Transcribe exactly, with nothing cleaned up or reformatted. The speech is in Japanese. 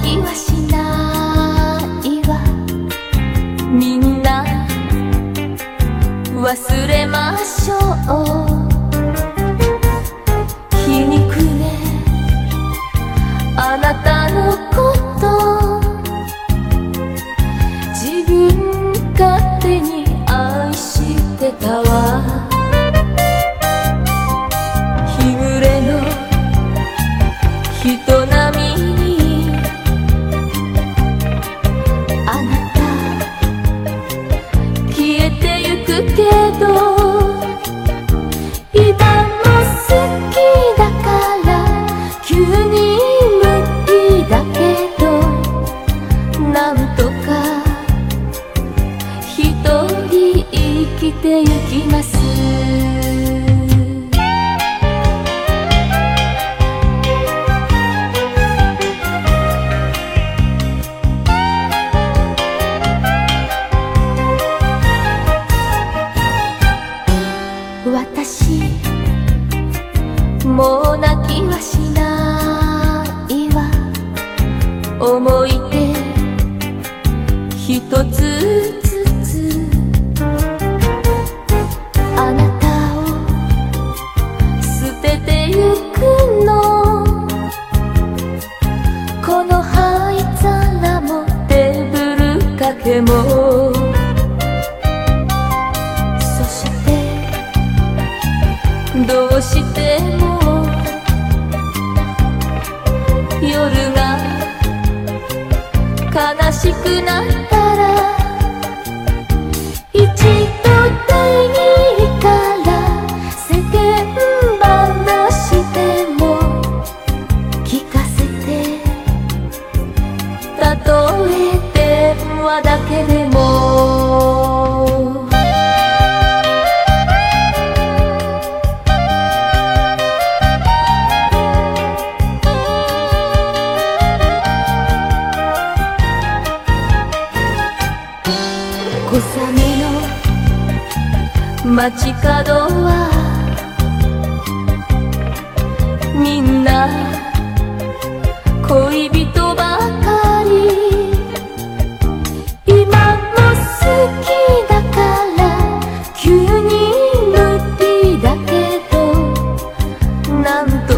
きはしないわ。みんな忘れましょう。皮肉ねあなたのこと自分勝手に愛してたわ。日暮れの人並みにあなた消えてゆくけど今も好きだから急に無理だけどなんとか一人生きてゆきます。私もう泣きはしないわ。思い出一つずつあなたを捨ててゆくの。この灰皿もテーブル掛けもどうしても夜が悲しくなったら一度でいいから世間話でも聞かせて。たとえ電話だけでも小雨の街角はみんな恋人ばかり。今も好きだから急に無理だけどなんと